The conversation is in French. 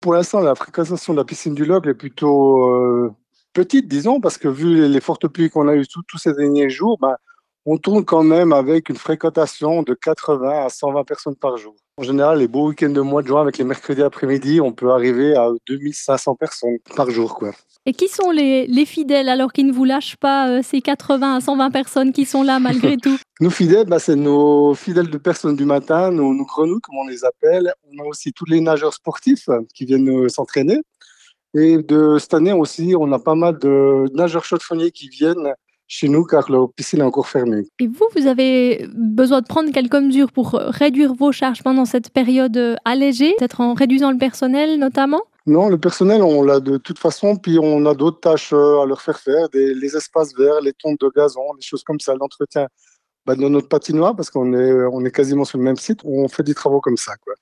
Pour l'instant, la fréquentation de la piscine du Locle est plutôt petite, disons, parce que vu les fortes pluies qu'on a eues tous ces derniers jours, ben, on tourne quand même avec une fréquentation de 80 à 120 personnes par jour. En général, les beaux week-ends de mois de juin avec les mercredis après-midi, on peut arriver à 2500 personnes par jour, quoi. Et qui sont les fidèles alors qui ne vous lâchent pas, ces 80 à 120 personnes qui sont là malgré tout? Nos fidèles, ben, c'est nos fidèles de personnes du matin, nos grenouilles, comme on les appelle. On a aussi tous les nageurs sportifs qui viennent s'entraîner. Et de cette année aussi, on a pas mal de nageurs chaude-fonniers qui viennent chez nous car leur piscine est encore fermée. Et vous avez besoin de prendre quelques mesures pour, réduire vos charges pendant cette période, allégée? Peut-être en réduisant le personnel notamment? Non, le personnel, on l'a de toute façon, puis on a d'autres tâches à leur faire faire, les espaces verts, les tontes de gazon, des choses comme ça, l'entretien de notre patinoire, parce on est quasiment sur le même site, on fait des travaux comme ça, quoi.